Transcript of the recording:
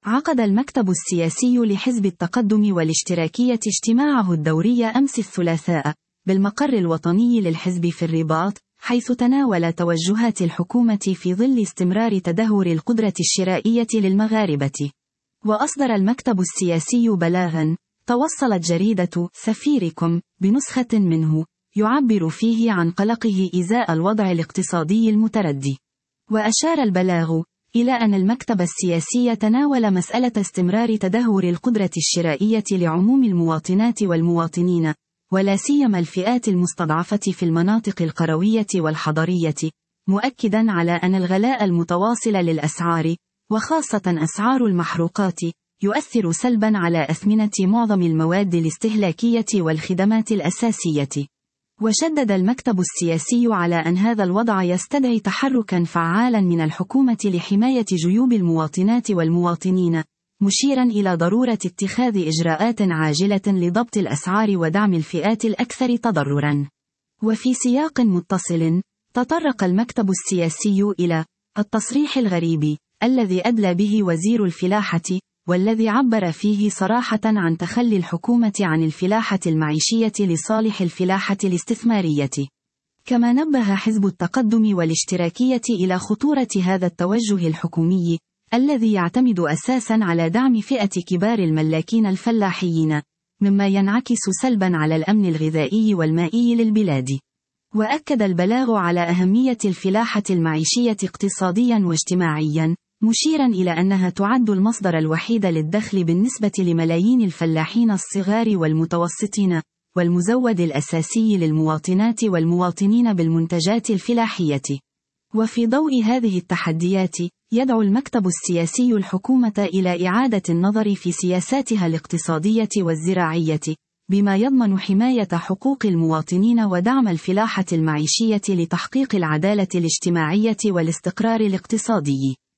عقد المكتب السياسي لحزب التقدم والاشتراكية اجتماعه الدوري أمس الثلاثاء بالمقر الوطني للحزب في الرباط، حيث تناول توجهات الحكومة في ظل استمرار تدهور القدرة الشرائية للمغاربة. وأصدر المكتب السياسي بلاغاً توصلت جريدة سفيركم بنسخة منه يعبر فيه عن قلقه إزاء الوضع الاقتصادي المتردي. وأشار البلاغ إلى أن المكتب السياسي تناول مسألة استمرار تدهور القدرة الشرائية لعموم المواطنات والمواطنين، ولا سيما الفئات المستضعفة في المناطق القروية والحضرية، مؤكدا على أن الغلاء المتواصل للأسعار، وخاصة أسعار المحروقات، يؤثر سلبا على أثمنة معظم المواد الاستهلاكية والخدمات الأساسية. وشدد المكتب السياسي على أن هذا الوضع يستدعي تحركا فعالا من الحكومة لحماية جيوب المواطنات والمواطنين، مشيرا إلى ضرورة اتخاذ إجراءات عاجلة لضبط الأسعار ودعم الفئات الأكثر تضررا. وفي سياق متصل، تطرق المكتب السياسي إلى التصريح الغريب الذي أدلى به وزير الفلاحة، والذي عبر فيه صراحة عن تخلي الحكومة عن الفلاحة المعيشية لصالح الفلاحة الاستثمارية. كما نبه حزب التقدم والاشتراكية إلى خطورة هذا التوجه الحكومي الذي يعتمد أساسا على دعم فئة كبار الملاكين الفلاحيين، مما ينعكس سلبا على الأمن الغذائي والمائي للبلاد. وأكد البلاغ على أهمية الفلاحة المعيشية اقتصاديا واجتماعيا، مشيرا إلى أنها تعد المصدر الوحيد للدخل بالنسبة لملايين الفلاحين الصغار والمتوسطين، والمزود الأساسي للمواطنات والمواطنين بالمنتجات الفلاحية. وفي ضوء هذه التحديات، يدعو المكتب السياسي الحكومة إلى إعادة النظر في سياساتها الاقتصادية والزراعية، بما يضمن حماية حقوق المواطنين ودعم الفلاحة المعيشية لتحقيق العدالة الاجتماعية والاستقرار الاقتصادي.